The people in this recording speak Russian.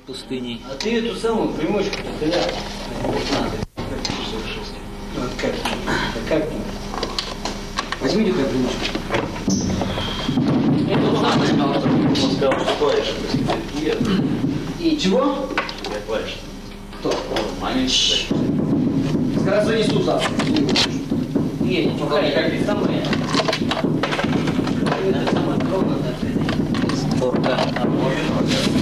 пустыней. А ты эту самую примочку стреляй. Как? Возьмите твою примочку. Это самое. Он сказал, что клавиши И чего? я клавиши. Кто? Маленький. Скоро занесу завтра. Нет, пока как самое. Это самое кровное. Спорта.